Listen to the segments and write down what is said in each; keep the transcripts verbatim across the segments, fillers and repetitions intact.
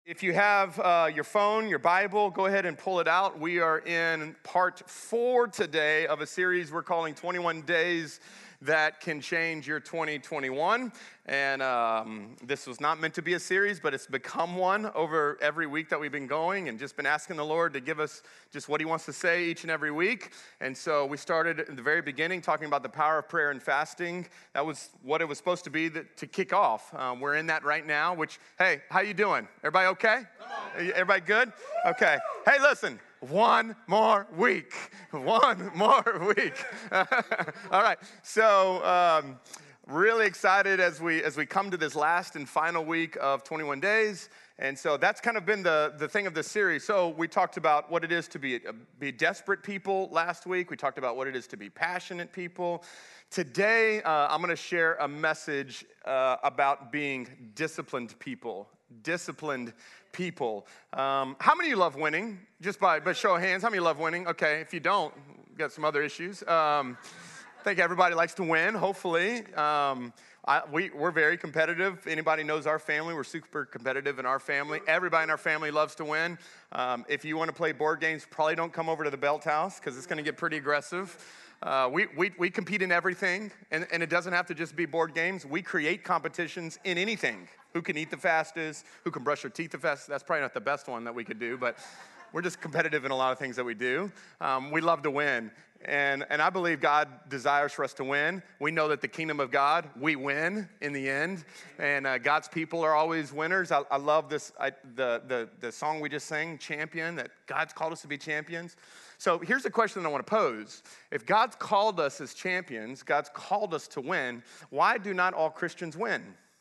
If you have uh, your phone, your Bible, go ahead and pull it out. We are in part four today of a series we're calling twenty-one Days That Can Change Your twenty twenty-one. And um, this was not meant to be a series, but it's become one over every week that we've been going and just been asking the Lord to give us just what he wants to say each and every week. And so we started at the very beginning talking about the power of prayer and fasting. That was what it was supposed to be that, to kick off. Um, we're in that right now, which, hey, how you doing? Everybody okay? Everybody good? Okay. Hey, listen. One more week. One more week. All right. So, um, really excited as we as we come to this last and final week of twenty-one days. And so that's kind of been the, the thing of this series. So we talked about what it is to be, be desperate people last week. We talked about what it is to be passionate people. Today, uh, I'm going to share a message uh, about being disciplined people. Disciplined people. Um, how many of you love winning? Just by, by show of hands, how many of you love winning? Okay, if you don't, you've got some other issues. Um, I think everybody likes to win, hopefully. Um, I, we, we're very competitive. Anybody knows our family, we're super competitive in our family. Everybody in our family loves to win. Um, if you want to play board games, probably don't come over to the Belt House because it's going to get pretty aggressive. Uh, we, we we compete in everything, and, and it doesn't have to just be board games. We create competitions in anything. Who can eat the fastest? Who can brush their teeth the fastest? That's probably not the best one that we could do, but we're just competitive in a lot of things that we do. Um, we love to win, and, and I believe God desires for us to win. We know that the kingdom of God, we win in the end, and uh, God's people are always winners. I, I love this, I, the, the, the song we just sang, Champion, that God's called us to be champions. So here's the question that I want to pose. If God's called us as champions, God's called us to win, why do not all Christians win?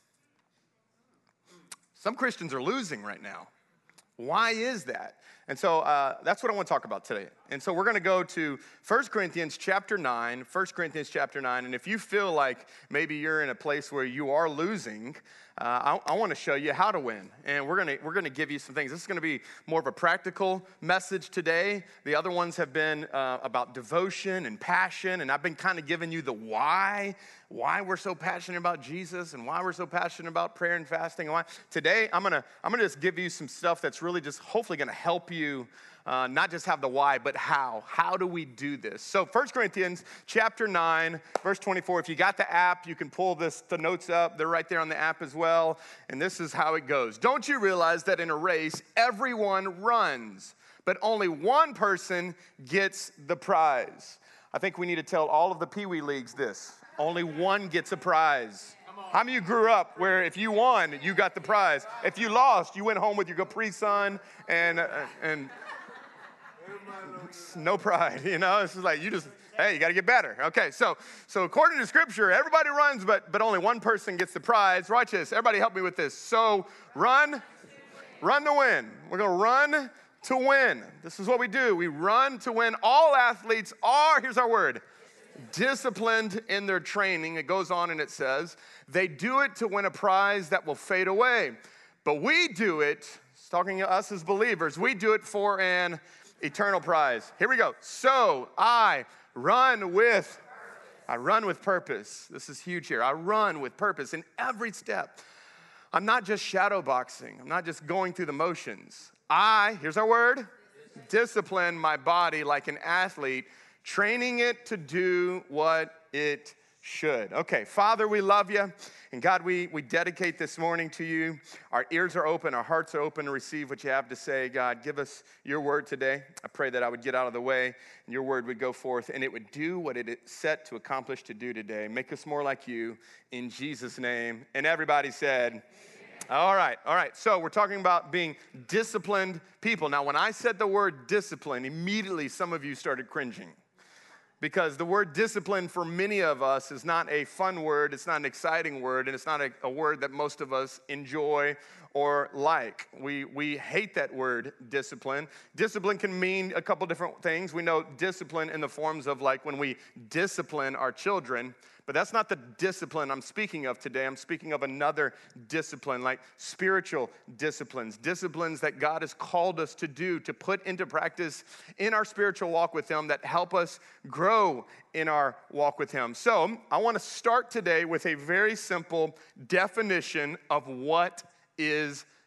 Some Christians are losing right now. Why is that? And so uh, that's what I want to talk about today. And so we're going to go to First Corinthians chapter nine, First Corinthians chapter nine. And if you feel like maybe you're in a place where you are losing, uh, I, I want to show you how to win. And we're going to we're going to give you some things. This is going to be more of a practical message today. The other ones have been uh, about devotion and passion. And I've been kind of giving you the why, why we're so passionate about Jesus and why we're so passionate about prayer and fasting. And why. Today, I'm going to I'm going to just give you some stuff that's really just hopefully going to help you Uh, not just have the why, but how. How do we do this? So First Corinthians chapter nine, verse twenty-four. If you got the app, you can pull this the notes up. They're right there on the app as well. And this is how it goes. Don't you realize that in a race, everyone runs, but only one person gets the prize? I think we need to tell all of the Pee Wee leagues this. Only one gets a prize. How many of you grew up where if you won, you got the prize? If you lost, you went home with your Capri Sun and uh, and no pride, you know? It's just like you just, hey, you got to get better. Okay, so so according to Scripture, everybody runs, but but only one person gets the prize. Watch this. Everybody help me with this. So run, run to win. We're going to run to win. This is what we do. We run to win. All athletes are, here's our word, disciplined in their training. It goes on and it says, they do it to win a prize that will fade away. But we do it, it's talking to us as believers, we do it for an eternal prize. Here we go. So I run with, I run with purpose. This is huge here. I run with purpose in every step. I'm not just shadow boxing. I'm not just going through the motions. I, here's our word, discipline my body like an athlete, training it to do what it should. Okay, Father, we love you. And God, we, we dedicate this morning to you. Our ears are open, our hearts are open to receive what you have to say. God, give us your word today. I pray that I would get out of the way and your word would go forth and it would do what it is set to accomplish to do today. Make us more like you in Jesus' name. And everybody said, amen. All right, all right. So we're talking about being disciplined people. Now, when I said the word discipline, immediately some of you started cringing. Because the word discipline for many of us is not a fun word, it's not an exciting word, and it's not a, a word that most of us enjoy or like. We we hate that word, discipline. Discipline can mean a couple different things. We know discipline in the forms of like when we discipline our children, but that's not the discipline I'm speaking of today. I'm speaking of another discipline, like spiritual disciplines, disciplines that God has called us to do, to put into practice in our spiritual walk with him that help us grow in our walk with him. So I want to start today with a very simple definition of what is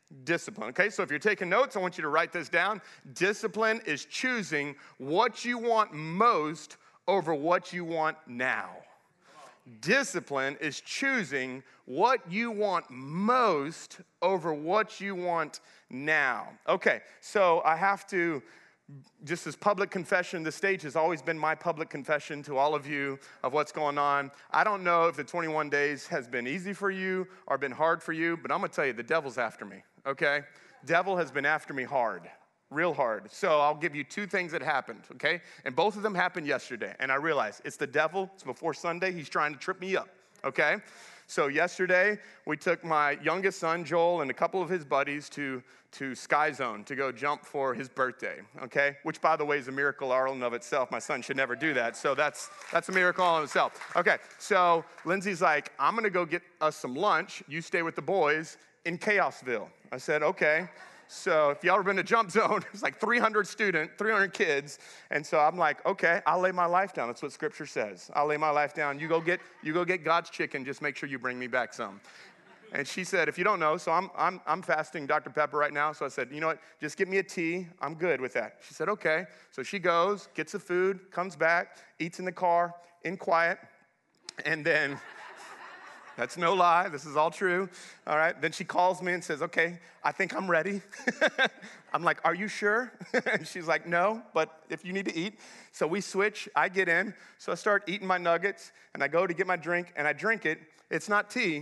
Discipline. Okay, so if you're taking notes, I want you to write this down. Discipline is choosing what you want most over what you want now. Discipline is choosing what you want most over what you want now. Okay, so I have to, just as public confession, the stage has always been my public confession to all of you of what's going on. I don't know if the twenty-one days has been easy for you or been hard for you, but I'm gonna tell you, the devil's after me, okay? Devil has been after me hard. Real hard. So I'll give you two things that happened, okay? And both of them happened yesterday. And I realized it's the devil. It's before Sunday. He's trying to trip me up, okay? So yesterday, we took my youngest son, Joel, and a couple of his buddies to, to Sky Zone to go jump for his birthday, okay? Which, by the way, is a miracle all in of itself. My son should never do that. So that's, that's a miracle all in itself. Okay, so Lindsay's like, I'm going to go get us some lunch. You stay with the boys in Chaosville. I said, okay. So if y'all ever been to Jump Zone, it's like three hundred students, three hundred kids. And so I'm like, okay, I'll lay my life down. That's what Scripture says. I'll lay my life down. You go get, you go get God's chicken. Just make sure you bring me back some. And she said, if you don't know, so I'm, I'm, I'm fasting Doctor Pepper right now. So I said, you know what, just get me a tea. I'm good with that. She said, okay. So she goes, gets the food, comes back, eats in the car, in quiet. And then... That's no lie. This is all true. All right. Then she calls me and says, okay, I think I'm ready. I'm like, are you sure? And she's like, no, but if you need to eat. So we switch. I get in. So I start eating my nuggets, and I go to get my drink, and I drink it. It's not tea.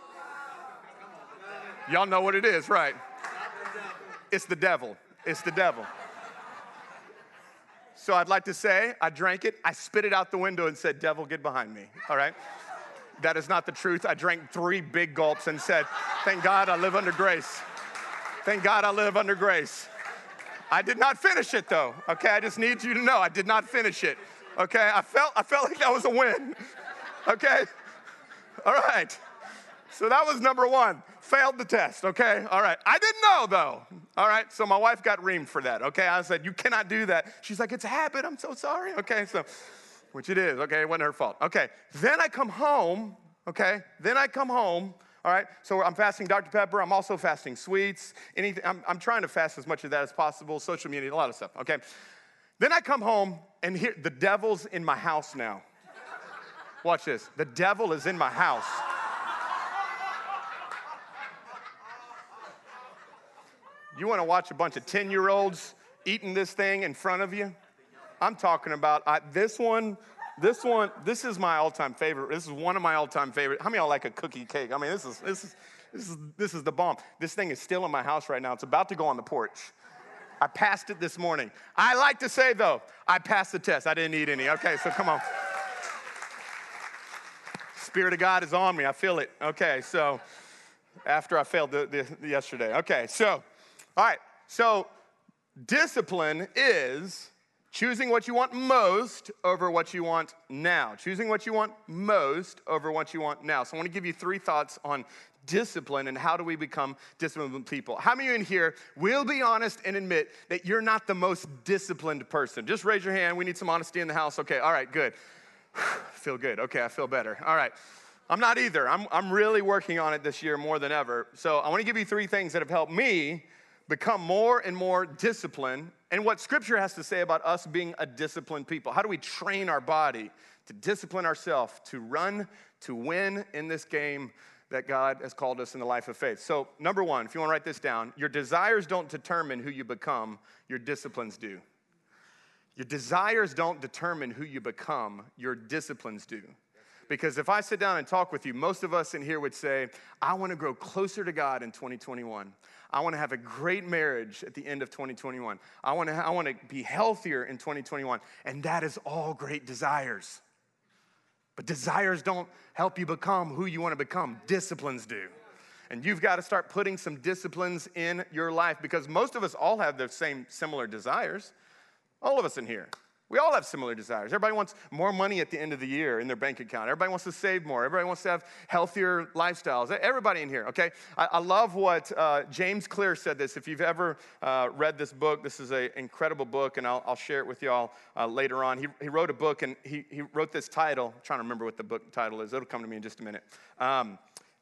Y'all know what it is, right? It's the devil. It's the devil. So I'd like to say I drank it. I spit it out the window and said, devil, get behind me. All right. That is not the truth. I drank three big gulps and said, thank God I live under grace. Thank God I live under grace. I did not finish it though, okay? I just need you to know I did not finish it, okay? I felt, I felt like that was a win, okay? All right. So that was number one. Failed the test, okay? All right. I didn't know though, all right? So my wife got reamed for that, okay? I said, you cannot do that. She's like, it's a habit. I'm so sorry, okay? So. Which it is, okay? It wasn't her fault. Okay, then I come home, okay? Then I come home, all right? So I'm fasting Doctor Pepper. I'm also fasting sweets. Anything. I'm, I'm trying to fast as much of that as possible, social media, a lot of stuff, okay? Then I come home, and here, the devil's in my house now. Watch this. The devil is in my house. You want to watch a bunch of ten-year-olds eating this thing in front of you? I'm talking about I, this one, this one, this is my all-time favorite. This is one of my all-time favorite. How many of y'all like a cookie cake? I mean, this is, this is, this is, this is the bomb. This thing is still in my house right now. It's about to go on the porch. I passed it this morning. I like to say, though, I passed the test. I didn't eat any. Okay, so come on. Spirit of God is on me. I feel it. Okay, so after I failed the, the, the yesterday. Okay, so, all right. So discipline is... choosing what you want most over what you want now. Choosing what you want most over what you want now. So I want to give you three thoughts on discipline and how do we become disciplined people. How many of you in here will be honest and admit that you're not the most disciplined person? Just raise your hand. We need some honesty in the house. Okay, all right, good. Feel good. Okay, I feel better. All right. I'm not either. I'm, I'm really working on it this year more than ever. So I want to give you three things that have helped me become more and more disciplined, and what Scripture has to say about us being a disciplined people. How do we train our body to discipline ourselves, to run, to win in this game that God has called us in the life of faith? So number one, if you want to write this down, your desires don't determine who you become, your disciplines do. Your desires don't determine who you become, your disciplines do. Because if I sit down and talk with you, most of us in here would say, I want to grow closer to God in twenty twenty-one. I want to have a great marriage at the end of twenty twenty-one. I want to, I want to be healthier in twenty twenty-one. And that is all great desires. But desires don't help you become who you want to become. Disciplines do. And you've got to start putting some disciplines in your life because most of us all have the same similar desires. All of us in here. We all have similar desires. Everybody wants more money at the end of the year in their bank account. Everybody wants to save more. Everybody wants to have healthier lifestyles. Everybody in here, okay? I, I love what uh, James Clear said this. If you've ever uh, read this book, this is an incredible book, and I'll, I'll share it with y'all uh, later on. He, he wrote a book, and he, he wrote this title. I'm trying to remember what the book title is. It'll come to me in just a minute. Um,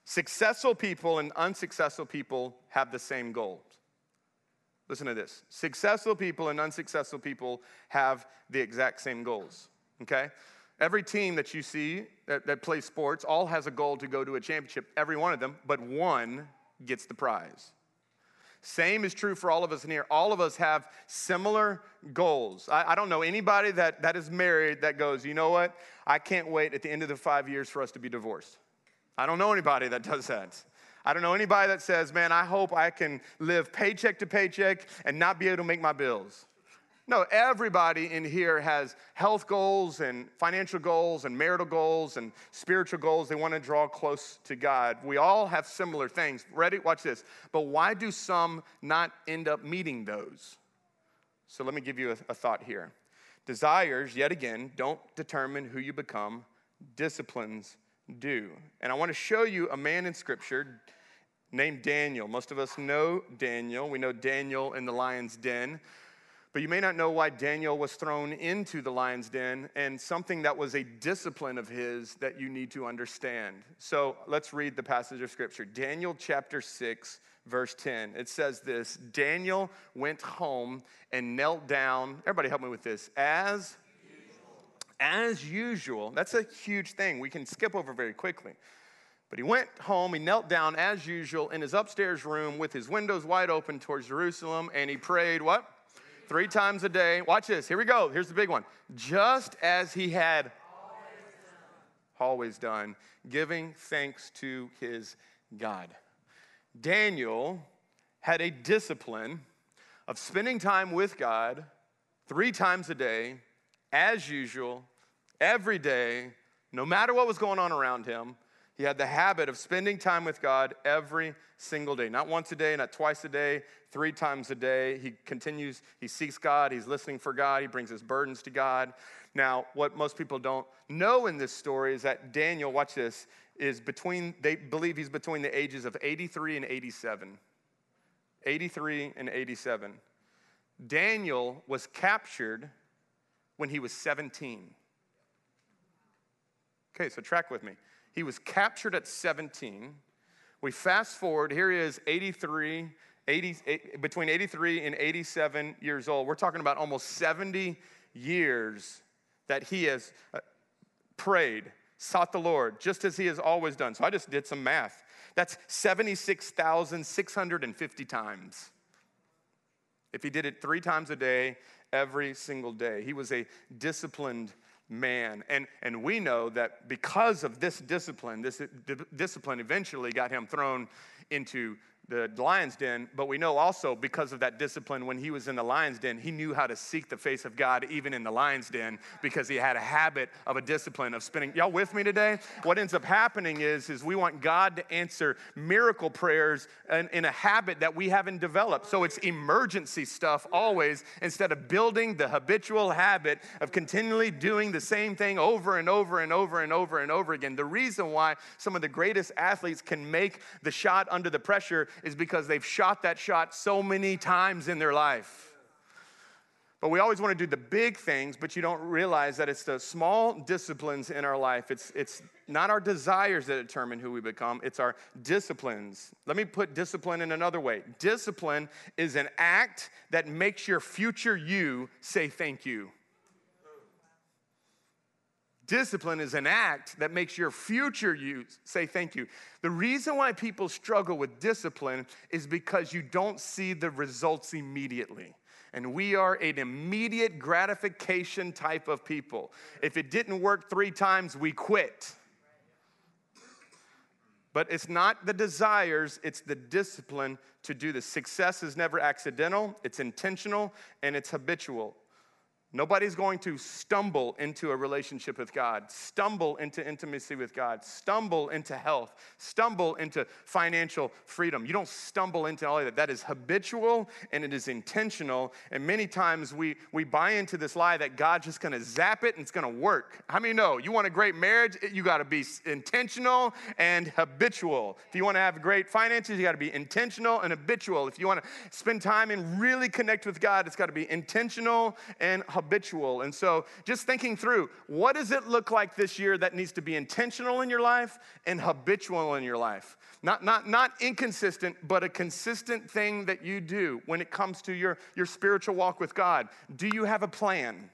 Successful people and unsuccessful people have the same goals. Listen to this. Successful people and unsuccessful people have the exact same goals, okay? Every team that you see that, that plays sports all has a goal to go to a championship, every one of them, but one gets the prize. Same is true for all of us in here. All of us have similar goals. I, I don't know anybody that, that is married that goes, you know what? I can't wait at the end of the five years for us to be divorced. I don't know anybody that does that. I don't know anybody that says, man, I hope I can live paycheck to paycheck and not be able to make my bills. No, everybody in here has health goals and financial goals and marital goals and spiritual goals. They want to draw close to God. We all have similar things. Ready? Watch this. But why do some not end up meeting those? So let me give you a, a thought here. Desires, yet again, don't determine who you become. Disciplines do. And I want to show you a man in Scripture named Daniel. Most of us know Daniel. We know Daniel in the lion's den. But you may not know why Daniel was thrown into the lion's den and something that was a discipline of his that you need to understand. So let's read the passage of Scripture. Daniel chapter six, verse ten. It says this, Daniel went home and knelt down. Everybody help me with this. As usual. As usual. That's a huge thing. We can skip over very quickly. But he went home, he knelt down as usual in his upstairs room with his windows wide open towards Jerusalem, and he prayed what? Three times a day. Watch this. Here we go. Here's the big one. Just as he had always done, always done giving thanks to his God. Daniel had a discipline of spending time with God three times a day, as usual, every day, no matter what was going on around him. He had the habit of spending time with God every single day. Not once a day, not twice a day, three times a day. He continues, he seeks God, he's listening for God, he brings his burdens to God. Now, what most people don't know in this story is that Daniel, watch this, is between, they believe he's between the ages of eighty-three and eighty-seven. eighty-three and eighty-seven. Daniel was captured when he was seventeen. Okay, so track with me. He was captured at seventeen. We fast forward, here he is, eighty-three, eighty, between eighty-three and eighty-seven years old. We're talking about almost seventy years that he has prayed, sought the Lord, just as he has always done. So I just did some math. That's seventy-six thousand six hundred fifty times. If he did it three times a day, every single day. He was a disciplined man. And, and we know that because of this discipline, this d- discipline eventually got him thrown into the lion's den, but we know also because of that discipline, when he was in the lion's den, he knew how to seek the face of God even in the lion's den because he had a habit of a discipline of spending. Y'all with me today? What ends up happening is, is we want God to answer miracle prayers in, in a habit that we haven't developed. So it's emergency stuff always instead of building the habitual habit of continually doing the same thing over and over and over and over and over again. The reason why some of the greatest athletes can make the shot under the pressure is because they've shot that shot so many times in their life. But we always want to do the big things, but you don't realize that it's the small disciplines in our life. It's, it's not our desires that determine who we become. It's our disciplines. Let me put discipline in another way. Discipline is an act that makes your future you say thank you. Discipline is an act that makes your future you say thank you. The reason why people struggle with discipline is because you don't see the results immediately. And we are an immediate gratification type of people. If it didn't work three times, we quit. But it's not the desires, it's the discipline to do this. Success is never accidental, it's intentional, and it's habitual. Nobody's going to stumble into a relationship with God, stumble into intimacy with God, stumble into health, stumble into financial freedom. You don't stumble into all of that. That is habitual and it is intentional. And many times we, we buy into this lie that God's just going to zap it and it's going to work. How many know you want a great marriage? You got to be intentional and habitual. If you want to have great finances, you got to be intentional and habitual. If you want to spend time and really connect with God, it's got to be intentional and habitual. habitual. And so just thinking through, what does it look like this year that needs to be intentional in your life and habitual in your life? Not, not, not inconsistent, but a consistent thing that you do when it comes to your, your spiritual walk with God. Do you have a plan?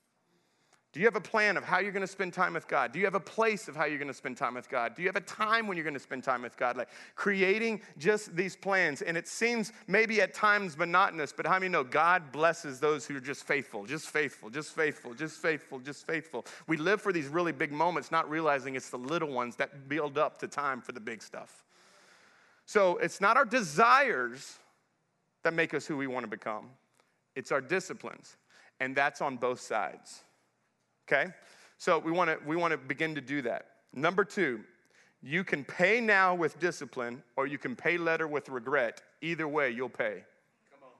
Do you have a plan of how you're going to spend time with God? Do you have a place of how you're going to spend time with God? Do you have a time when you're going to spend time with God? Like creating just these plans. And it seems maybe at times monotonous, but how many know God blesses those who are just faithful, just faithful, just faithful, just faithful, just faithful. We live for these really big moments, not realizing it's the little ones that build up to time for the big stuff. So it's not our desires that make us who we want to become. It's our disciplines. And that's on both sides. Okay, so we want to we want to begin to do that. Number two, you can pay now with discipline, or you can pay later with regret. Either way, you'll pay. Come on.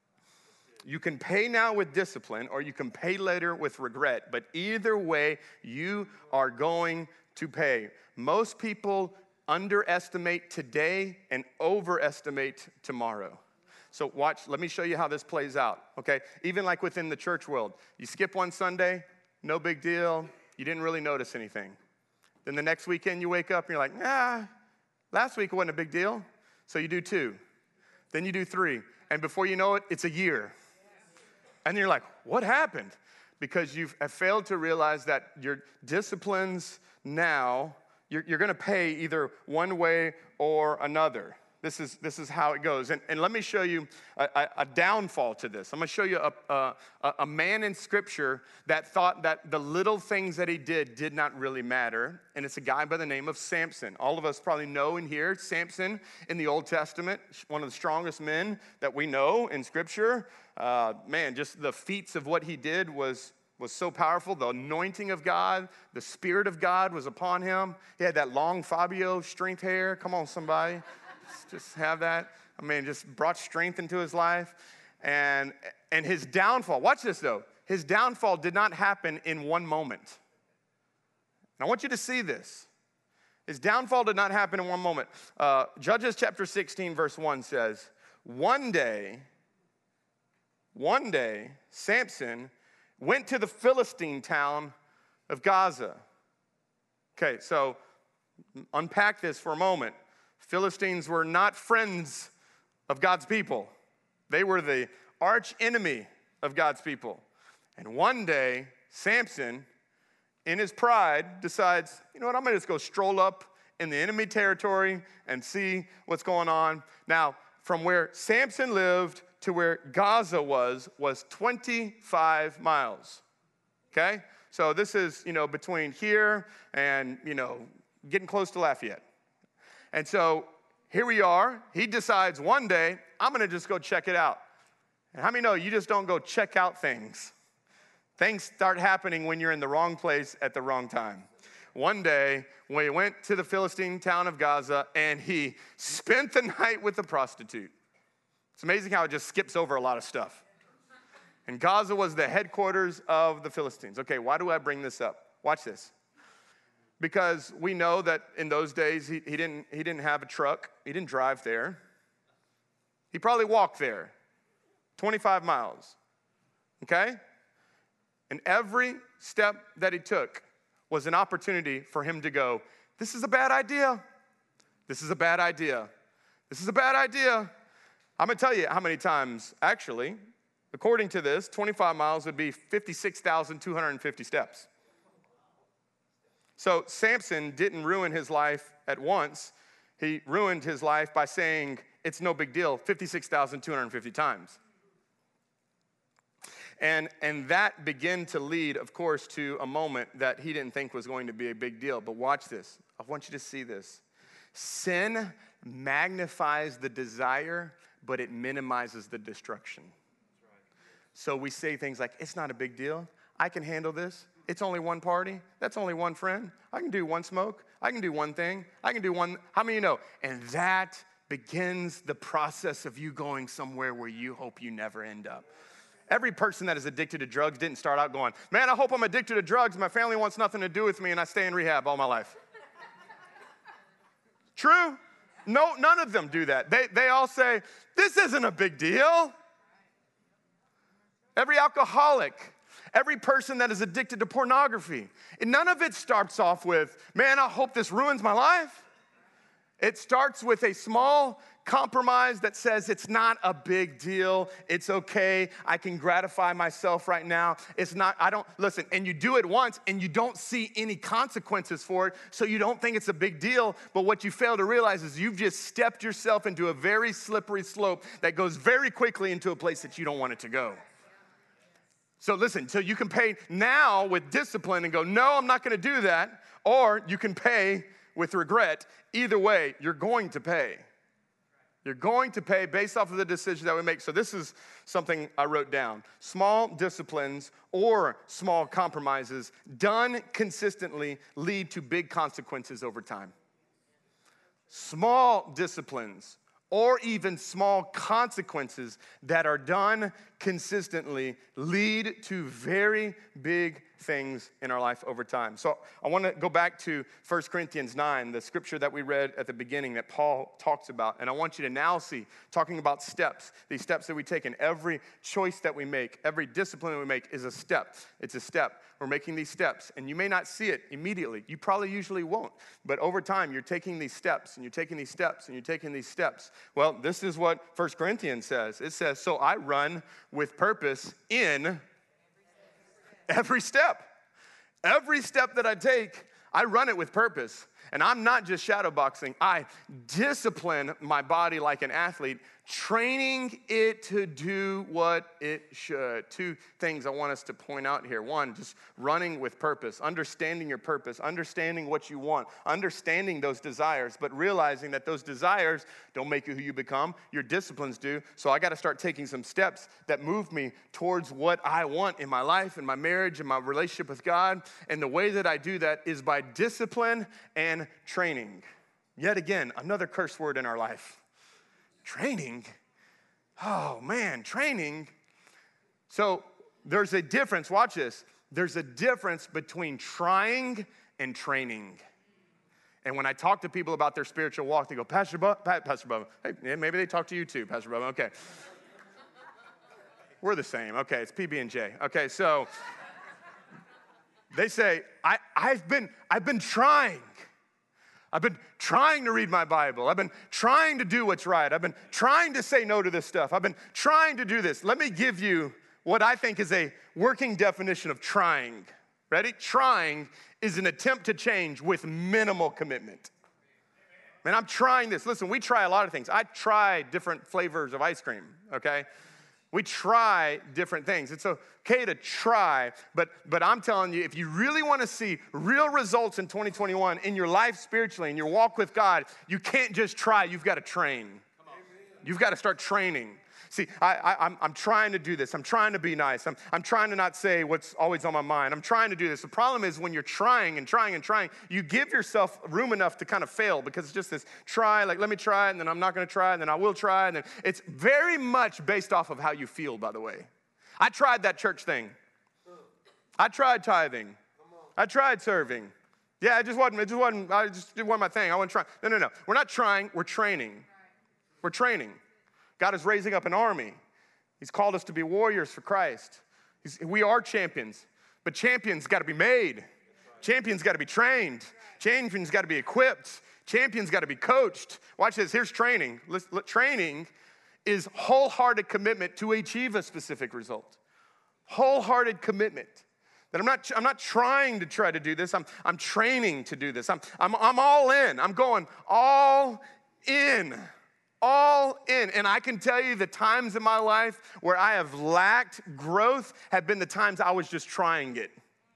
You can pay now with discipline, or you can pay later with regret. But either way, you are going to pay. Most people underestimate today and overestimate tomorrow. So watch. Let me show you how this plays out. Okay, even like within the church world, you skip one Sunday. No big deal. You didn't really notice anything. Then the next weekend you wake up and you're like, ah, last week it wasn't a big deal. So you do two. Then you do three. And before you know it, it's a year. And you're like, what happened? Because you have failed to realize that your disciplines now, you're, you're going to pay either one way or another. This is this is how it goes. And, and let me show you a, a, a downfall to this. I'm going to show you a, a, a man in Scripture that thought that the little things that he did did not really matter. And it's a guy by the name of Samson. All of us probably know in here, Samson in the Old Testament, one of the strongest men that we know in Scripture. Uh, man, just the feats of what he did was was so powerful. The anointing of God, the Spirit of God was upon him. He had that long Fabio strength hair. Come on, somebody. Just have that. I mean, just brought strength into his life. And, and his downfall, watch this though. His downfall did not happen in one moment. And I want you to see this. His downfall did not happen in one moment. Uh, Judges chapter sixteen, verse one says, one day, one day, Samson went to the Philistine town of Gaza. Okay, so unpack this for a moment. Philistines were not friends of God's people. They were the arch enemy of God's people. And one day, Samson, in his pride, decides, you know what, I'm going to just go stroll up in the enemy territory and see what's going on. Now, from where Samson lived to where Gaza was, was twenty-five miles. Okay? So this is, you know, between here and, you know, getting close to Lafayette. And so here we are. He decides one day, I'm going to just go check it out. And how many know you just don't go check out things? Things start happening when you're in the wrong place at the wrong time. One day, when he went to the Philistine town of Gaza, and he spent the night with a prostitute. It's amazing how it just skips over a lot of stuff. And Gaza was the headquarters of the Philistines. Okay, why do I bring this up? Watch this. Because we know that in those days, he, he, didn't, he didn't have a truck. He didn't drive there. He probably walked there, twenty-five miles, okay? And every step that he took was an opportunity for him to go, this is a bad idea. This is a bad idea. This is a bad idea. I'm going to tell you how many times, actually, according to this, twenty-five miles would be fifty-six thousand two hundred fifty steps. So Samson didn't ruin his life at once. He ruined his life by saying, it's no big deal, fifty-six thousand two hundred fifty times. And, and that began to lead, of course, to a moment that he didn't think was going to be a big deal. But watch this. I want you to see this. Sin magnifies the desire, but it minimizes the destruction. So we say things like, it's not a big deal. I can handle this. It's only one party. That's only one friend. I can do one smoke. I can do one thing. I can do one. How many of you know? And that begins the process of you going somewhere where you hope you never end up. Every person that is addicted to drugs didn't start out going, man, I hope I'm addicted to drugs. My family wants nothing to do with me, and I stay in rehab all my life. True? No, none of them do that. They, they all say, this isn't a big deal. Every alcoholic Every person that is addicted to pornography. And none of it starts off with, man, I hope this ruins my life. It starts with a small compromise that says it's not a big deal. It's okay. I can gratify myself right now. It's not, I don't, listen, and you do it once and you don't see any consequences for it, so you don't think it's a big deal. But what you fail to realize is you've just stepped yourself into a very slippery slope that goes very quickly into a place that you don't want it to go. So listen, so you can pay now with discipline and go, no, I'm not going to do that. Or you can pay with regret. Either way, you're going to pay. You're going to pay based off of the decision that we make. So this is something I wrote down. Small disciplines or small compromises done consistently lead to big consequences over time. Small disciplines or even small consequences that are done consistently lead to very big things in our life over time. So I want to go back to First Corinthians nine, the scripture that we read at the beginning that Paul talks about. And I want you to now see, talking about steps, these steps that we take in every choice that we make, every discipline that we make is a step. It's a step. We're making these steps, and you may not see it immediately. You probably usually won't. But over time, you're taking these steps, and you're taking these steps, and you're taking these steps. Well, this is what First Corinthians says. It says, so I run with purpose in every step. Every step that I take, I run it with purpose. And I'm not just shadow boxing. I discipline my body like an athlete, training it to do what it should. Two things I want us to point out here. One, just running with purpose, understanding your purpose, understanding what you want, understanding those desires, but realizing that those desires don't make you who you become. Your disciplines do. So I got to start taking some steps that move me towards what I want in my life, in my marriage, in my relationship with God. And the way that I do that is by discipline and training. Yet again, another curse word in our life. Training? Oh man, training. So there's a difference, watch this. There's a difference between trying and training. And when I talk to people about their spiritual walk, they go, Pastor Bubba, Pastor Bubba. Hey, yeah, maybe they talk to you too, Pastor Bubba. Okay. We're the same. Okay, it's P B and J. Okay, so they say, I, I've been, I've been trying. I've been trying to read my Bible. I've been trying to do what's right. I've been trying to say no to this stuff. I've been trying to do this. Let me give you what I think is a working definition of trying. Ready? Trying is an attempt to change with minimal commitment. Man, I'm trying this. Listen, we try a lot of things. I try different flavors of ice cream, okay? We try different things. It's okay to try, but, but I'm telling you, if you really want to see real results in twenty twenty-one in your life spiritually, in your walk with God, you can't just try, you've got to train. You've got to start training. See, I, I, I'm, I'm trying to do this. I'm trying to be nice. I'm, I'm trying to not say what's always on my mind. I'm trying to do this. The problem is when you're trying and trying and trying, you give yourself room enough to kind of fail because it's just this try, like let me try it, and then I'm not going to try, and then I will try, and then it's very much based off of how you feel, by the way. I tried that church thing. I tried tithing. I tried serving. Yeah, it just wasn't, it just wasn't, I just, it wasn't my thing. I wasn't trying. No, no, no. We're not trying, we're training. We're training. God is raising up an army. He's called us to be warriors for Christ. He's, we are champions, but champions got to be made. Champions got to be trained. Champions got to be equipped. Champions got to be coached. Watch this. Here's training. Training is wholehearted commitment to achieve a specific result. Wholehearted commitment. That I'm not, I'm not trying to try to do this. I'm, I'm training to do this. I'm, I'm, I'm all in. I'm going all in. All in. And I can tell you the times in my life where I have lacked growth have been the times I was just trying it.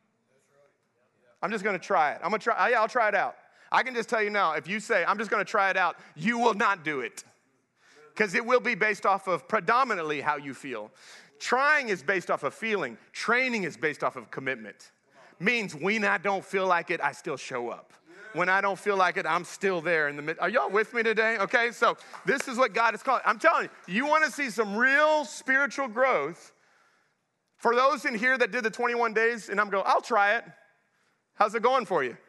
I'm just going to try it. I'm going to try. Yeah, I'll try it out. I can just tell you now, if you say, I'm just going to try it out, you will not do it. Because it will be based off of predominantly how you feel. Trying is based off of feeling. Training is based off of commitment. Means when I don't feel like it, I still show up. When I don't feel like it, I'm still there in the midst. Are y'all with me today? Okay, so this is what God is calling. I'm telling you, you want to see some real spiritual growth. For those in here that did the twenty-one days, and I'm going, I'll try it. How's it going for you?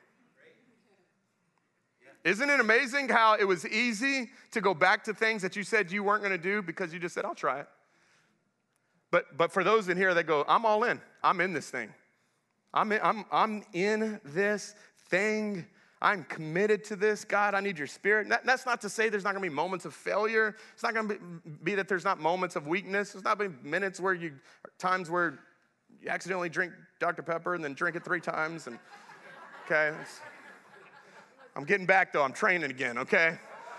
Isn't it amazing how it was easy to go back to things that you said you weren't going to do because you just said, I'll try it. but but for those in here that go, I'm all in. I'm in this thing. I'm in, I'm I'm in this thing. I'm committed to this. God, I need your spirit. That, that's not to say there's not going to be moments of failure. It's not going to be, be that there's not moments of weakness. There's not going to be minutes where you, times where you accidentally drink Doctor Pepper and then drink it three times. And okay, I'm getting back though. I'm training again. Okay.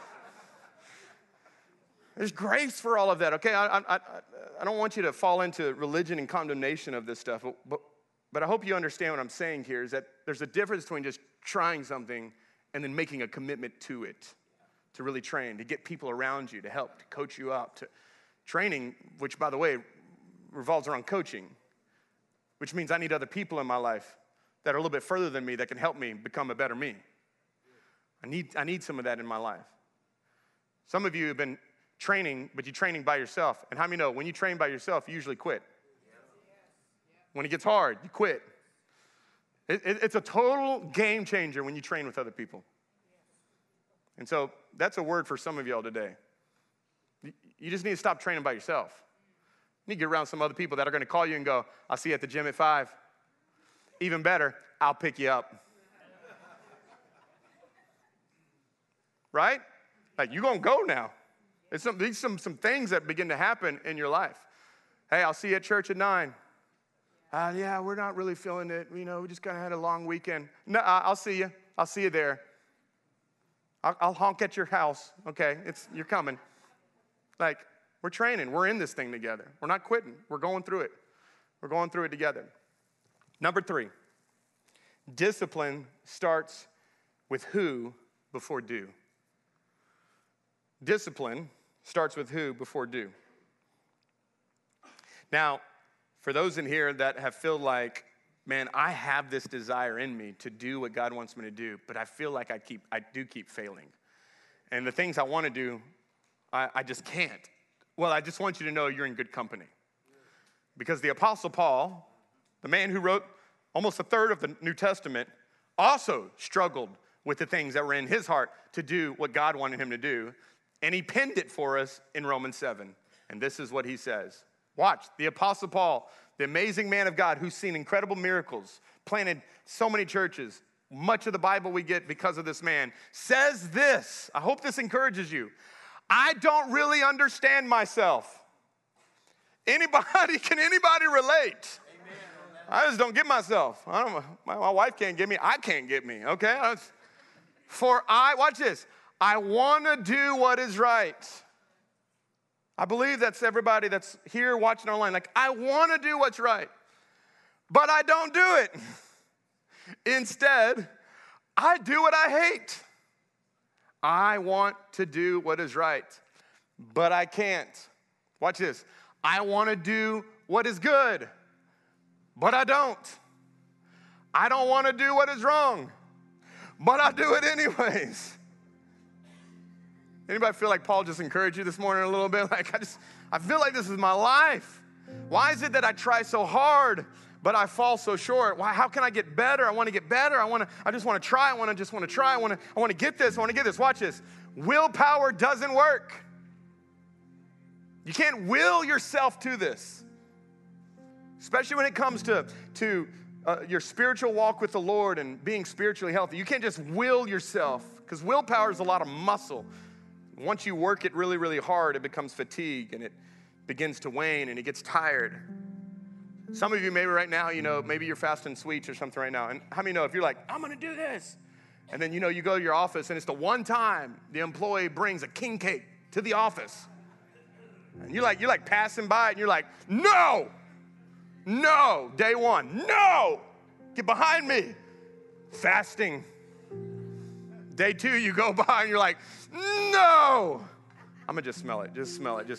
There's grace for all of that. Okay, I I I don't want you to fall into religion and condemnation of this stuff, but. but But I hope you understand what I'm saying here is that there's a difference between just trying something and then making a commitment to it, to really train, to get people around you, to help, to coach you up. To training, which, by the way, revolves around coaching, which means I need other people in my life that are a little bit further than me that can help me become a better me. I need, I need some of that in my life. Some of you have been training, but you're training by yourself. And how many know when you train by yourself, you usually quit? When it gets hard, you quit. It, it, it's a total game changer when you train with other people. And so that's a word for some of y'all today. You just need to stop training by yourself. You need to get around some other people that are going to call you and go, I'll see you at the gym at five. Even better, I'll pick you up. Right? Like, you're going to go now. It's some, these some, some things that begin to happen in your life. Hey, I'll see you at church at nine. Uh, yeah, we're not really feeling it. You know, we just kind of had a long weekend. No, I'll see you. I'll see you there. I'll, I'll honk at your house. Okay, it's you're coming. Like, we're training. We're in this thing together. We're not quitting. We're going through it. We're going through it together. Number three, discipline starts with who before do. Discipline starts with who before do. Now, for those in here that have felt like, man, I have this desire in me to do what God wants me to do, but I feel like I keep, I do keep failing. And the things I want to do, I, I just can't. Well, I just want you to know you're in good company. Because the Apostle Paul, the man who wrote almost a third of the New Testament, also struggled with the things that were in his heart to do what God wanted him to do. And he penned it for us in Romans seven. And this is what he says. Watch, the Apostle Paul, the amazing man of God who's seen incredible miracles, planted so many churches, much of the Bible we get because of this man, says this. I hope this encourages you. I don't really understand myself. Anybody, can anybody relate? Amen. I just don't get myself. I don't, my, my wife can't get me. I can't get me, okay? For I, watch this, I want to do what is right. I believe that's everybody that's here watching online. Like, I want to do what's right, but I don't do it. Instead, I do what I hate. I want to do what is right, but I can't. Watch this. I want to do what is good, but I don't. I don't want to do what is wrong, but I do it anyways. Anybody feel like Paul just encouraged you this morning a little bit? Like, I just, I feel like this is my life. Why is it that I try so hard, but I fall so short? Why, how can I get better? I want to get better. I want to, I just want to try. I want to just want to try. I want to, I want to get this. I want to get this. Watch this. Willpower doesn't work. You can't will yourself to this. Especially when it comes to, to uh, your spiritual walk with the Lord and being spiritually healthy. You can't just will yourself, because willpower is a lot of muscle. Once you work it really, really hard, it becomes fatigue and it begins to wane and it gets tired. Some of you maybe right now, you know, maybe you're fasting sweets or something right now. And how many know if you're like, I'm going to do this. And then, you know, you go to your office and it's the one time the employee brings a king cake to the office. And you're like, you're like passing by it and you're like, no, no, day one, no, get behind me. Fasting. Day two, you go by and you're like, no. I'm going to just smell it. Just smell it. Just,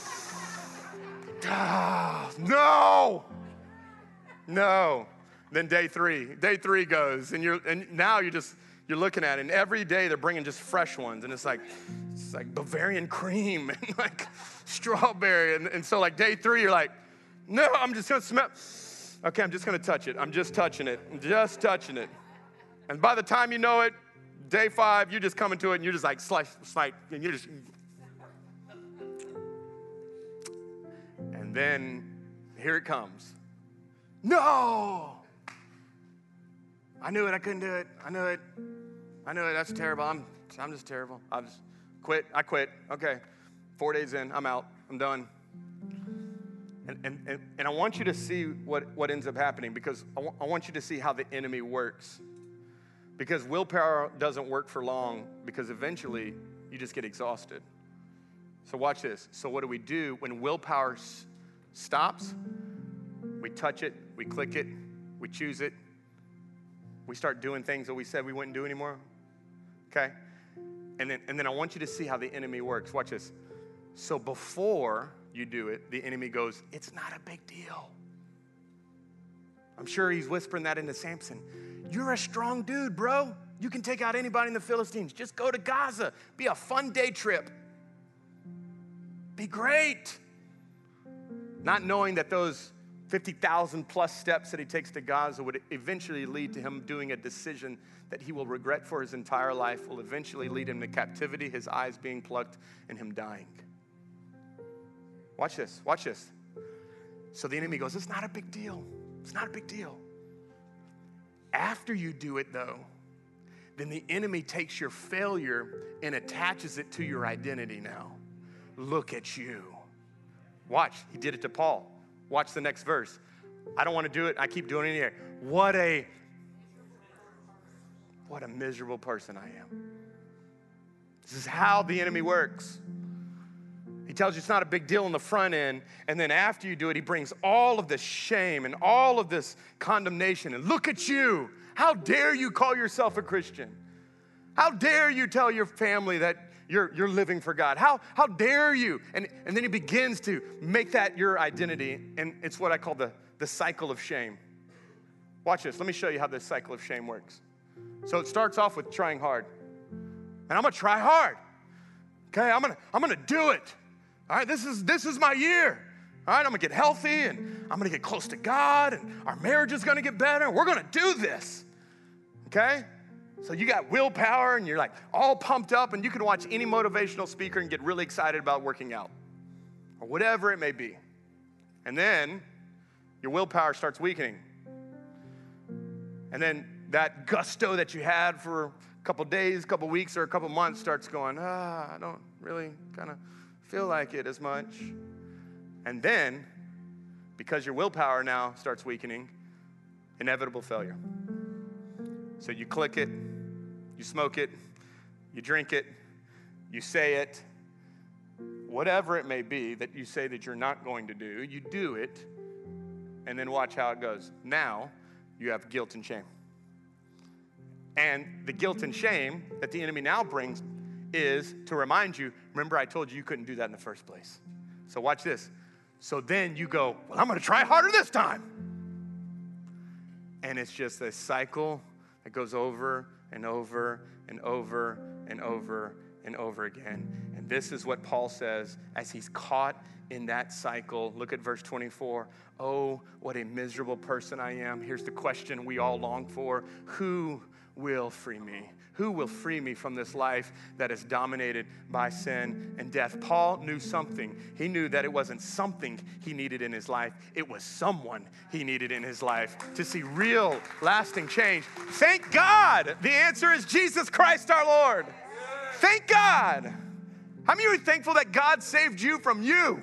ah, no. No. Then day three. Day three goes, and you're and now you're just, you're looking at it, and every day they're bringing just fresh ones, and it's like, it's like Bavarian cream and like strawberry. And, and so like day three, you're like, no, I'm just going to smell. Okay, I'm just going to touch it. I'm just touching it. I'm just touching it. And by the time you know it, day five, you're just coming to it and you're just like slice, slice, and you're just. And then here it comes. No! I knew it. I couldn't do it. I knew it. I knew it. That's terrible. I'm, I'm just terrible. I just quit. I quit. Okay. Four days in. I'm out. I'm done. And, and, and, and I want you to see what, what ends up happening, because I, w- I want you to see how the enemy works. Because willpower doesn't work for long, because eventually you just get exhausted. So watch this. So what do we do when willpower s- stops? We touch it, we click it, we choose it. We start doing things that we said we wouldn't do anymore. Okay? And then, and then I want you to see how the enemy works. Watch this. So before you do it, the enemy goes, it's not a big deal. I'm sure he's whispering that into Samson. You're a strong dude, bro. You can take out anybody in the Philistines. Just go to Gaza. Be a fun day trip. Be great. Not knowing that those fifty thousand plus steps that he takes to Gaza would eventually lead to him doing a decision that he will regret for his entire life, will eventually lead him to captivity, his eyes being plucked, and him dying. Watch this, watch this. So the enemy goes, it's not a big deal. It's not a big deal. After you do it, though, then the enemy takes your failure and attaches it to your identity now. Look at you. Watch, he did it to Paul. Watch the next verse. I don't want to do it. I keep doing it here. What a, what a miserable person I am. This is how the enemy works. He tells you it's not a big deal on the front end, and then after you do it, he brings all of this shame and all of this condemnation. And look at you. How dare you call yourself a Christian? How dare you tell your family that you're, you're living for God? How, how dare you? And, and then he begins to make that your identity, and it's what I call the, the cycle of shame. Watch this. Let me show you how this cycle of shame works. So it starts off with trying hard. And I'm going to try hard. Okay, I'm going to I'm going to do it. All right, this is this is my year. All right, I'm going to get healthy, and I'm going to get close to God, and our marriage is going to get better. We're going to do this. Okay? So you got willpower, and you're like all pumped up, and you can watch any motivational speaker and get really excited about working out or whatever it may be. And then your willpower starts weakening. And then that gusto that you had for a couple days, a couple weeks, or a couple months starts going, ah, I don't really kind of feel like it as much. And then, because your willpower now starts weakening, inevitable failure. So you click it, you smoke it, you drink it, you say it, whatever it may be that you say that you're not going to do, you do it, and then watch how it goes. Now, you have guilt and shame. And the guilt and shame that the enemy now brings is to remind you, remember I told you you couldn't do that in the first place. So watch this. So then you go, well, I'm going to try harder this time. And it's just a cycle that goes over and over and over and over and over again. And this is what Paul says as he's caught in that cycle. Look at verse twenty-four. Oh, what a miserable person I am. Here's the question we all long for. Who will free me? Who will free me from this life that is dominated by sin and death? Paul knew something. He knew that it wasn't something he needed in his life. It was someone he needed in his life to see real, lasting change. Thank God the answer is Jesus Christ our Lord. Thank God. How many of you are thankful that God saved you from you?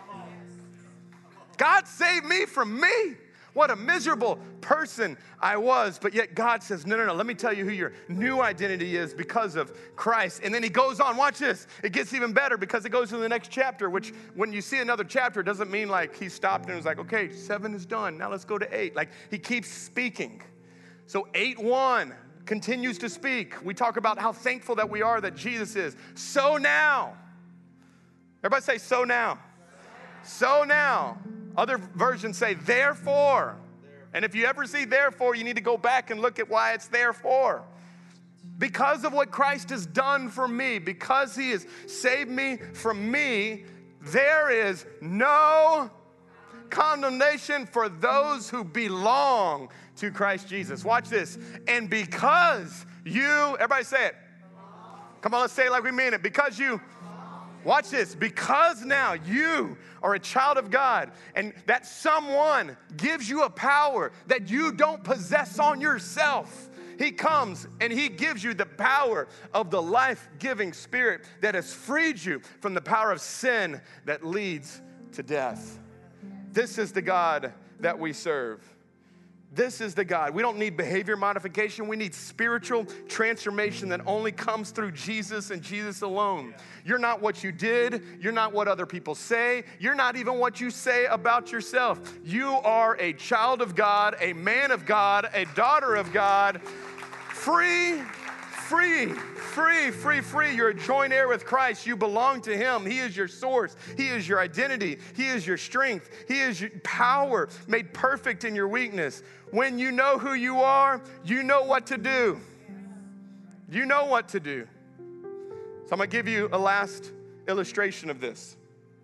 God saved me from me. What a miserable person I was, but yet God says, no, no, no, let me tell you who your new identity is because of Christ. And then he goes on, watch this. It gets even better because it goes to the next chapter, which when you see another chapter, it doesn't mean like he stopped and was like, okay, seven is done. Now let's go to eight. Like he keeps speaking. So eight one continues to speak. We talk about how thankful that we are that Jesus is. So now, everybody say so now. So now. Other versions say, therefore. And if you ever see therefore, you need to go back and look at why it's therefore. Because of what Christ has done for me, because he has saved me from me, there is no condemnation for those who belong to Christ Jesus. Watch this. And because you, everybody say it. Come on, let's say it like we mean it. Because you, Watch this. Because now you are a child of God, and that someone gives you a power that you don't possess on yourself. He comes and he gives you the power of the life-giving Spirit that has freed you from the power of sin that leads to death. This is the God that we serve. This is the God. We don't need behavior modification. We need spiritual transformation that only comes through Jesus and Jesus alone. You're not what you did. You're not what other people say. You're not even what you say about yourself. You are a child of God, a man of God, a daughter of God, free, free, free, free, free. You're a joint heir with Christ. You belong to him. He is your source. He is your identity. He is your strength. He is your power made perfect in your weakness. When you know who you are, you know what to do. You know what to do. So I'm going to give you a last illustration of this.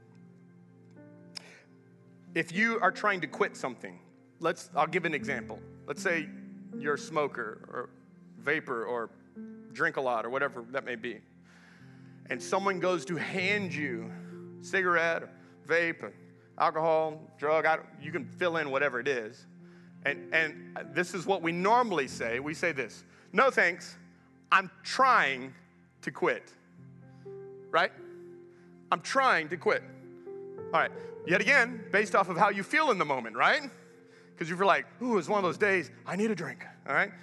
If you are trying to quit something, let's, I'll give an example. Let's say you're a smoker or vapor or drink a lot or whatever that may be. And someone goes to hand you cigarette, or vape, or alcohol, drug, I, you can fill in whatever it is. And, and this is what we normally say. We say this: no thanks, I'm trying to quit. Right? I'm trying to quit. All right, yet again, based off of how you feel in the moment, right? Because you feel like, ooh, it's one of those days, I need a drink, all right?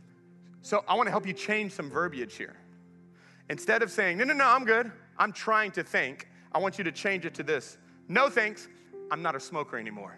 So I want to help you change some verbiage here. Instead of saying, no, no, no, I'm good, I'm trying to think, I want you to change it to this: no thanks, I'm not a smoker anymore.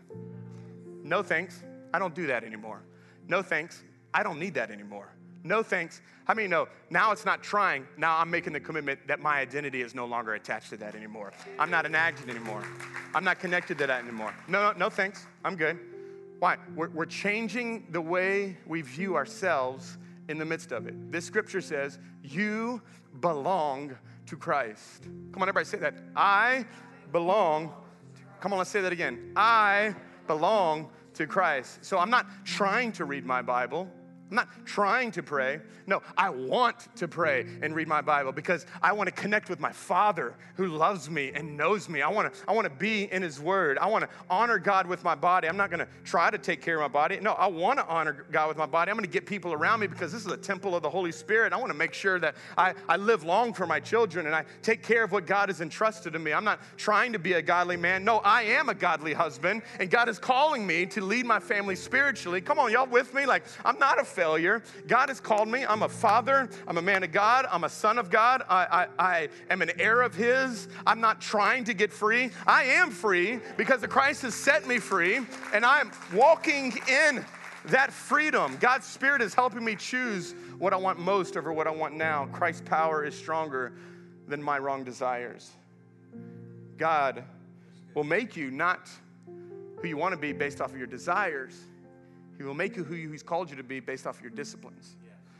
No thanks, I don't do that anymore. No thanks, I don't need that anymore. No thanks. How many know now it's not trying, now I'm making the commitment that my identity is no longer attached to that anymore. I'm not an addict anymore. I'm not connected to that anymore. No, no, no thanks, I'm good. Why? We're, we're changing the way we view ourselves in the midst of it. This scripture says, you belong to Christ. Come on, everybody say that. I belong. Come on, let's say that again. I belong to Christ. So I'm not trying to read my Bible. I'm not trying to pray. No, I want to pray and read my Bible because I want to connect with my Father who loves me and knows me. I want to, I want to be in his word. I want to honor God with my body. I'm not going to try to take care of my body. No, I want to honor God with my body. I'm going to get people around me because this is a temple of the Holy Spirit. I want to make sure that I, I live long for my children and I take care of what God has entrusted to me. I'm not trying to be a godly man. No, I am a godly husband, and God is calling me to lead my family spiritually. Come on, y'all with me? Like, I'm not a failure. God has called me. I'm a father. I'm a man of God. I'm a son of God. I, I, I am an heir of his. I'm not trying to get free. I am free because the Christ has set me free, and I'm walking in that freedom. God's Spirit is helping me choose what I want most over what I want now. Christ's power is stronger than my wrong desires. God will make you not who you want to be based off of your desires. He will make you who he's called you to be based off of your disciplines.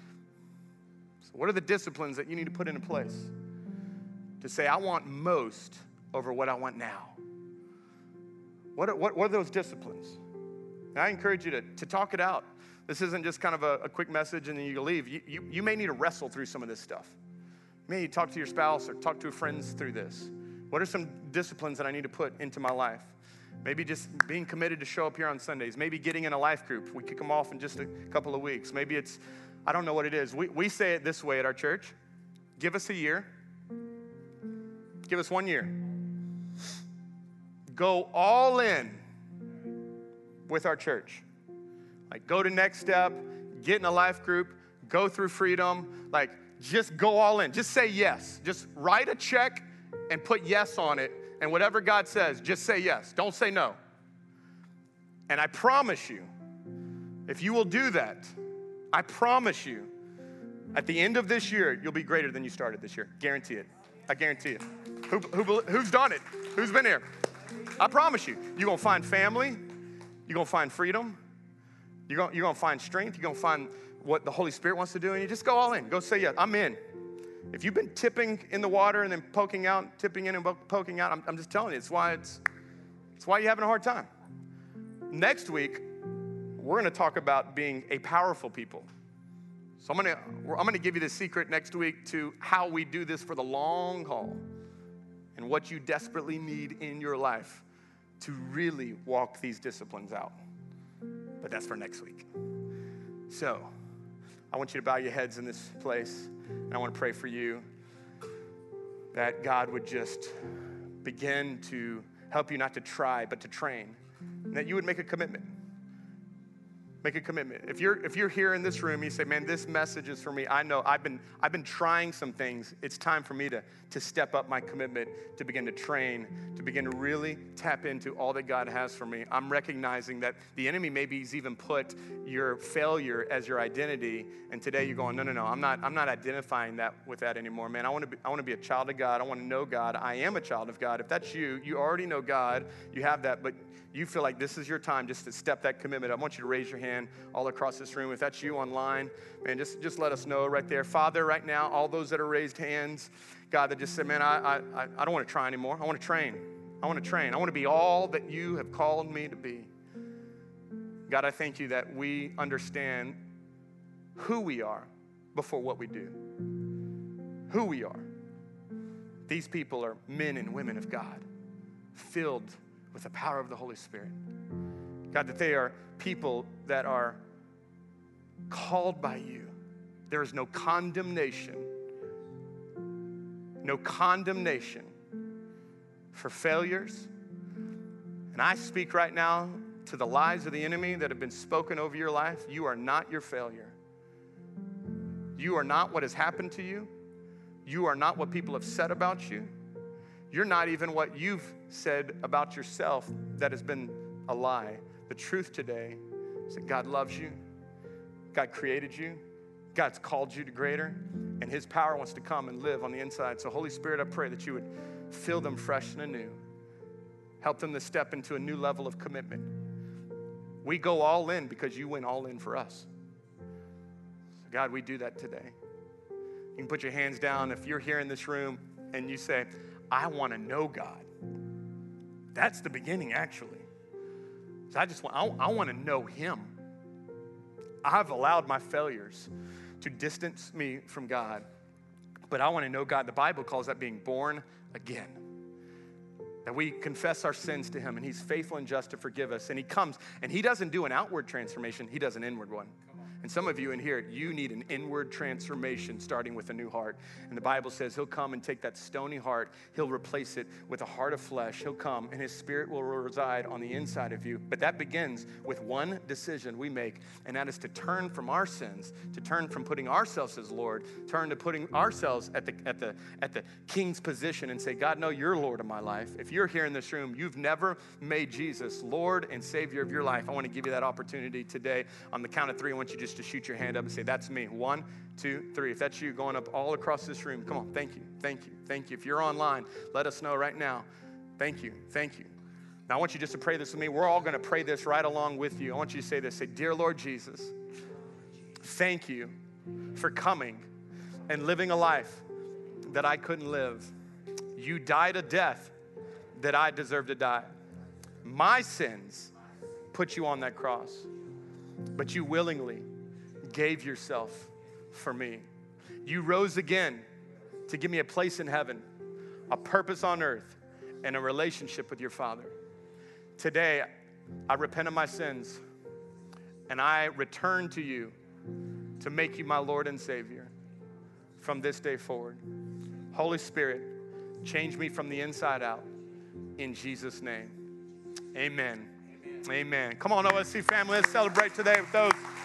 So what are the disciplines that you need to put into place to say, I want most over what I want now? What are, what, what are those disciplines? And I encourage you to, to talk it out. This isn't just kind of a, a quick message and then you leave. You, you, you may need to wrestle through some of this stuff. You may need to talk to your spouse or talk to friends through this. What are some disciplines that I need to put into my life? Maybe just being committed to show up here on Sundays. Maybe getting in a life group. We kick them off in just a couple of weeks. Maybe it's, I don't know what it is. We, we say it this way at our church. Give us a year. Give us one year. Go all in with our church. Like, go to Next Step, get in a life group, go through Freedom. Like, just go all in. Just say yes. Just write a check and put yes on it. And whatever God says, just say yes. Don't say no. And I promise you, if you will do that, I promise you, at the end of this year, you'll be greater than you started this year. Guarantee it. I guarantee it. Who, who, who's done it? Who's been here? I promise you. You're going to find family. You're going to find freedom. You're going, you're going to find strength. You're going to find what the Holy Spirit wants to do. And you just go all in. Go say yes. I'm in. If you've been tipping in the water and then poking out, tipping in and poking out, I'm, I'm just telling you, it's why it's, it's why you're having a hard time. Next week, we're going to talk about being a powerful people. So I'm going to I'm going to give you the secret next week to how we do this for the long haul. and what you desperately need in your life to really walk these disciplines out. But that's for next week. So I want you to bow your heads in this place, and I want to pray for you that God would just begin to help you not to try, but to train, and that you would make a commitment. Make a commitment. If you're if you're here in this room, you say, man, this message is for me. I know I've been I've been trying some things. It's time for me to, to step up my commitment, to begin to train, to begin to really tap into all that God has for me. I'm recognizing that the enemy maybe has even put your failure as your identity, and today you're going, no, no, no, I'm not I'm not identifying that with that anymore, man. I want to be I want to be a child of God. I want to know God. I am a child of God. If that's you, you already know God. You have that, but you feel like this is your time just to step that commitment. I want you to raise your hand all across this room. If that's you online, man, just, just let us know right there. Father, right now, all those that are raised hands, God, that just said, man, I, I, I don't want to try anymore. I want to train. I want to train. I want to be all that you have called me to be. God, I thank you that we understand who we are before what we do. Who we are. These people are men and women of God, filled with the power of the Holy Spirit. God, that they are people that are called by you. There is no condemnation, no condemnation for failures. And I speak right now to the lies of the enemy that have been spoken over your life. You are not your failure. You are not what has happened to you. You are not what people have said about you. You're not even what you've said about yourself that has been a lie. The truth today is that God loves you. God created you. God's called you to greater. And his power wants to come and live on the inside. So Holy Spirit, I pray that you would fill them fresh and anew. Help them to step into a new level of commitment. We go all in because you went all in for us. So God, we do that today. You can put your hands down if you're here in this room and you say, I want to know God. That's the beginning, actually. So I just want, I, I want to know him. I've allowed my failures to distance me from God, but I want to know God. The Bible calls that being born again. That we confess our sins to him, and he's faithful and just to forgive us. And he comes, and he doesn't do an outward transformation. He does an inward one. And some of you in here, you need an inward transformation starting with a new heart. And the Bible says he'll come and take that stony heart. He'll replace it with a heart of flesh. He'll come and his spirit will reside on the inside of you. But that begins with one decision we make, and that is to turn from our sins, to turn from putting ourselves as Lord, turn to putting ourselves at the, at the, at the king's position and say, God, no, you're Lord of my life. If you're here in this room, you've never made Jesus Lord and Savior of your life. I want to give you that opportunity today. On the count of three, I want you just to shoot your hand up and say, that's me. One, two, three. If that's you going up all across this room, come on. Thank you. Thank you. Thank you. If you're online, let us know right now. Thank you. Thank you. Now I want you just to pray this with me. We're all going to pray this right along with you. I want you to say this. Say, dear Lord Jesus, thank you for coming and living a life that I couldn't live. You died a death that I deserved to die. My sins put you on that cross, but you willingly gave yourself for me. You rose again to give me a place in heaven, a purpose on earth, and a relationship with your Father. Today, I repent of my sins, and I return to you to make you my Lord and Savior from this day forward. Holy Spirit, change me from the inside out. In Jesus' name, amen. Amen. Come on, O S C family, let's celebrate today with those